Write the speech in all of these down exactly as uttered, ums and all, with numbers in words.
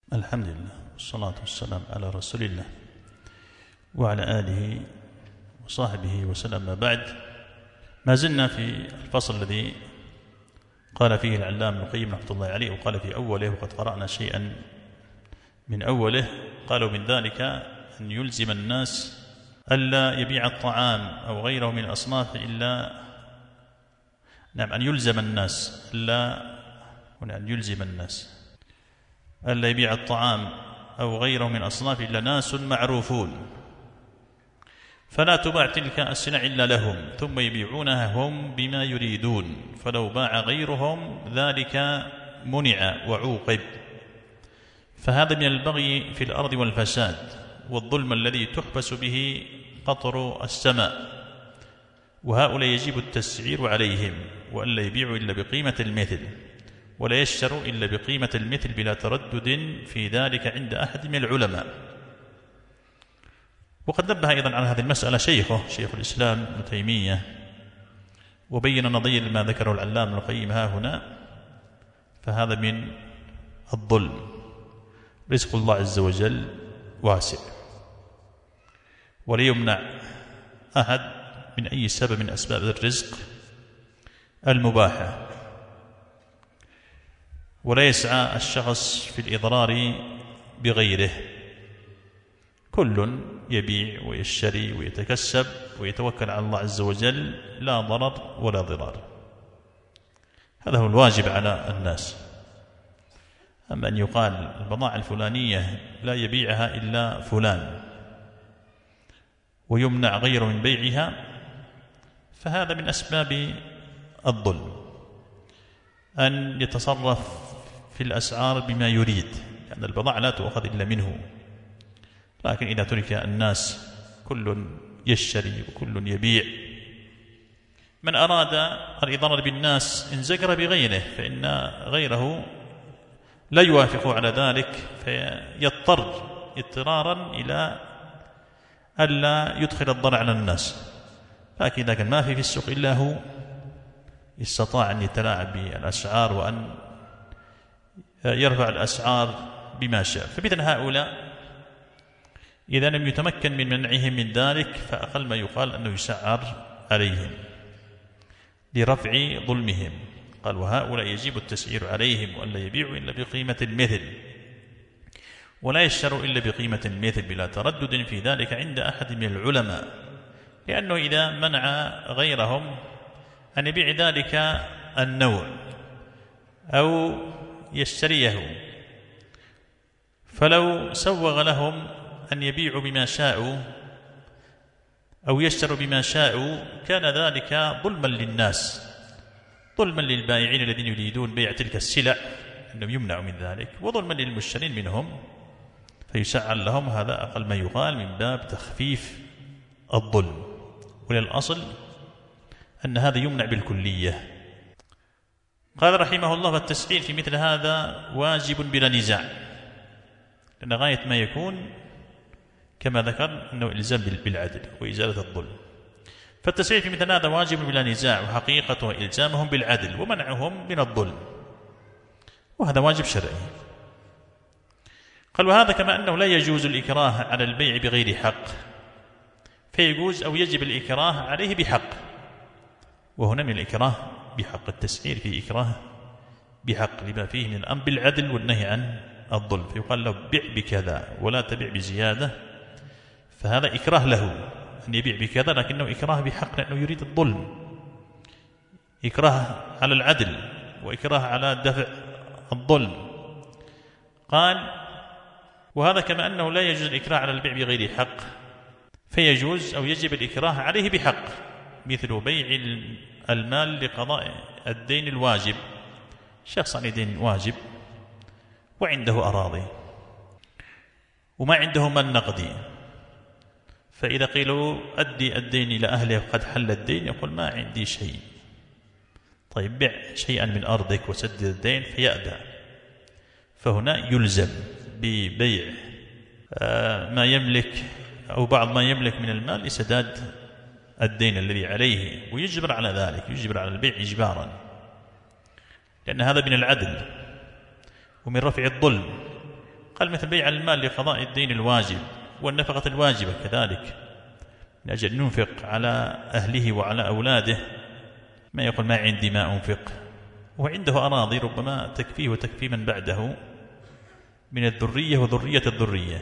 الحمد لله والصلاة والسلام على رسول الله وعلى آله وصحبه وسلم. ما بعد، ما زلنا في الفصل الذي قال فيه العلامة ابن القيم رحمة الله عليه، وقال في أوله، وقد قرأنا شيئا من أوله. قالوا من ذلك أن يلزم الناس ألا يبيع الطعام أو غيره من الأصناف إلا نعم أن يلزم الناس ألا أن يلزم الناس ألا يبيع الطعام أو غيره من الأصناف إلا ناس معروفون، فلا تباع تلك السلع إلا لهم، ثم يبيعونها هم بما يريدون، فلو باع غيرهم ذلك منع وعوقب. فهذا من البغي في الأرض والفساد والظلم الذي تحبس به قطر السماء، وهؤلاء يجب التسعير عليهم، وألا يبيعوا إلا بقيمة المثل، ولا يشتروا إلا بقيمة المثل بلا تردد في ذلك عند أحد من العلماء. وقد نبه أيضا على هذه المسألة شيخه شيخ الإسلام ابن تيمية، وبين نظير ما ذكره العلامة ابن القيم ها هنا. فهذا من الظلم. رزق الله عز وجل واسع، ولا يمنع أحد من أي سبب من أسباب الرزق المباحة، ولا يسعى الشخص في الإضرار بغيره. كل يبيع ويشتري ويتكسب ويتوكل على الله عز وجل، لا ضرر ولا ضرار. هذا هو الواجب على الناس. أما أن يقال البضاعة الفلانية لا يبيعها إلا فلان ويمنع غيره من بيعها، فهذا من أسباب الظلم، أن يتصرف في الأسعار بما يريد، لأن يعني البضاعة لا تؤخذ إلا منه. لكن إذا ترك الناس كل يشتري وكل يبيع، من أراد الإضرار بالناس انزجر بغيره، فإن غيره لا يوافق على ذلك، فيضطر اضطرارا إلى ألا يدخل الضرر على الناس. لكن إذا كان ما في في السوق إلا هو، استطاع أن يتلاعب بالأسعار وأن يرفع الأسعار بما شاء. فمثل هؤلاء إذا لم يتمكن من منعهم من ذلك، فأقل ما يقال أنه يسعر عليهم لرفع ظلمهم. قال وهؤلاء يجب التسعير عليهم، وألا يبيعوا إلا بقيمة المثل، ولا يشتروا إلا بقيمة المثل بلا تردد في ذلك عند أحد من العلماء، لأنه إذا منع غيرهم أن يبيع ذلك النوع أو يشتريه، فلو سوغ لهم أن يبيعوا بما شاءوا أو يشتروا بما شاءوا، كان ذلك ظلما للناس، ظلما للبائعين الذين يريدون بيع تلك السلع أنهم يمنعوا من ذلك، وظلما للمشترين منهم، فيسعر لهم. هذا أقل ما يقال من باب تخفيف الظلم. وللأصل أن هذا يمنع بالكلية. قال رحمه الله فالتسعير في مثل هذا واجب بلا نزاع، لأن غاية ما يكون كما ذكر أنه إلزام بالعدل وإزالة الظلم. فالتسعير في مثل هذا واجب بلا نزاع، وحقيقته إلزامهم بالعدل ومنعهم من الظلم، وهذا واجب شرعي. قال وهذا كما أنه لا يجوز الإكراه على البيع بغير حق، فيجوز أو يجب الإكراه عليه بحق. وهنا من الإكراه بحق، التسعير في إكراه بحق لما فيه من الأمر بالعدل والنهي عن الظلم. فيقال له بيع بكذا ولا تبيع بزيادة، فهذا إكراه له أن يبيع بكذا، لكنه إكراه بحق لأنه يريد الظلم، إكراه على العدل وإكراه على دفع الظلم. قال وهذا كما أنه لا يجوز الإكراه على البيع بغير حق، فيجوز أو يجب الإكراه عليه بحق، مثل بيع المال لقضاء الدين الواجب. شخص عليه دين واجب وعنده أراضي وما عنده مال نقدي، فإذا قيلوا أدي الدين إلى أهله وقد حل الدين، يقول ما عندي شيء. طيب بيع شيئا من أرضك وسدد الدين، فيأبى، فهنا يلزم ببيع ما يملك أو بعض ما يملك من المال لسداد الدين الذي عليه، ويجبر على ذلك، يجبر على البيع إجبارا، لأن هذا من العدل ومن رفع الظلم. قال مثل بيع المال لقضاء الدين الواجب والنفقة الواجبة كذلك، من أجل أن ينفق على أهله وعلى أولاده، ما يقول ما عندي ما أنفق، وعنده أراضي ربما تكفيه وتكفي من بعده من الذرية وذرية الذرية.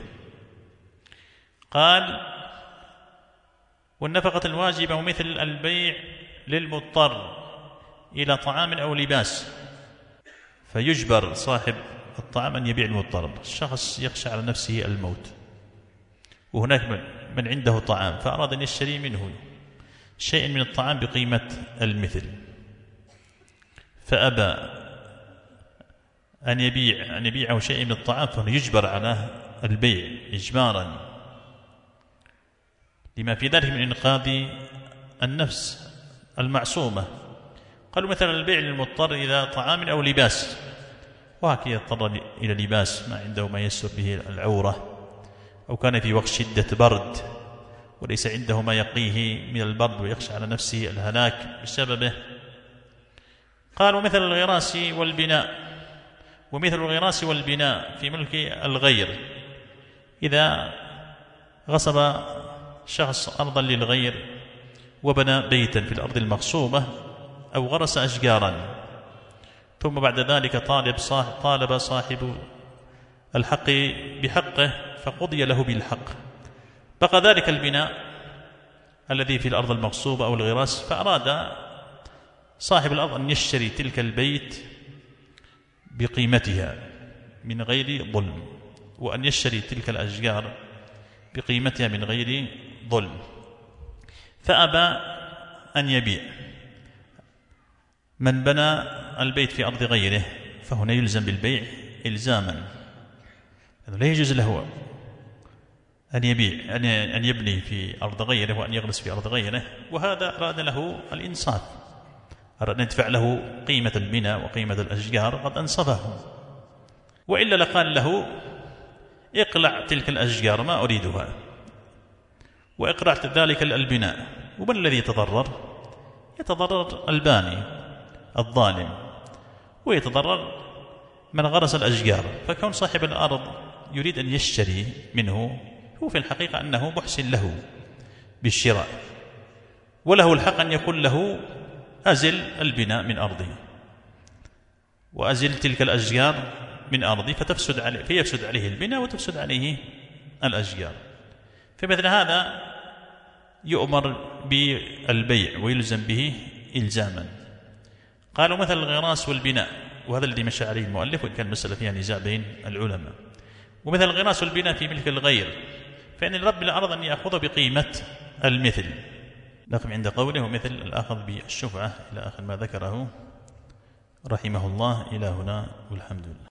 قال والنفقة الواجبة ومثل البيع للمضطر إلى طعام أو لباس، فيجبر صاحب الطعام أن يبيع المضطر. الشخص يخشى على نفسه الموت وهناك من عنده طعام فأراد أن يشتري منه شيء من الطعام بقيمة المثل، فأبى أن يبيع أن يبيعه شيء من الطعام، فهو يجبر على البيع إجبارا لما في ذلك من إنقاذ النفس المعصومة. قالوا مثلا البيع للمضطر إذا طعام أو لباس، وهكذا يضطر إلى لباس ما عنده ما يستر به العورة، أو كان في وقت شدة برد وليس عنده ما يقيه من البرد ويخشى على نفسه الهلاك بسببه. قالوا مثل الغراس والبناء ومثل الغراس والبناء في ملك الغير، إذا غصب شخص أرضا للغير وبنى بيتا في الأرض المغصوبة أو غرس أشجارا، ثم بعد ذلك طالب صاحب, طالب صاحب الحق بحقه فقضي له بالحق، بقى ذلك البناء الذي في الأرض المغصوبة أو الغراس، فأراد صاحب الأرض أن يشتري تلك البيت بقيمتها من غير ظلم، وأن يشتري تلك الأشجار بقيمتها من غير ظلم، فأبى أن يبيع. من بنى البيت في أرض غيره فهنا يلزم بالبيع إلزاما، لا يجوز له أن يبيع أن يبني في أرض غيره وأن يغرس في أرض غيره، وهذا أراد له الإنصاف، أراد أن يدفع له قيمة البناء وقيمة الأشجار قد أنصفه، وإلا لقال له اقلع تلك الأشجار ما أريدها وإقرع ذلك البناء، ومن الذي يتضرر؟ يتضرر الباني الظالم، ويتضرر من غرس الأشجار. فكون صاحب الأرض يريد أن يشتري منه هو في الحقيقة أنه محسن له بالشراء، وله الحق أن يقول له أزل البناء من أرضي وأزل تلك الأشجار من أرضي، فتفسد عليه فيفسد عليه البناء وتفسد عليه الأشجار. فمثل هذا يؤمر بالبيع ويلزم به إلزاما. قالوا مثل الغراس والبناء، وهذا الذي مشى عليه المؤلف وإن كان المسألة فيها نزاع بين العلماء، ومثل الغراس والبناء في ملك الغير، فإن الرب الأرض أن يأخذ بقيمة المثل، لكن عند قوله ومثل الأخذ بالشفعة إلى آخر ما ذكره رحمه الله. إلى هنا والحمد لله.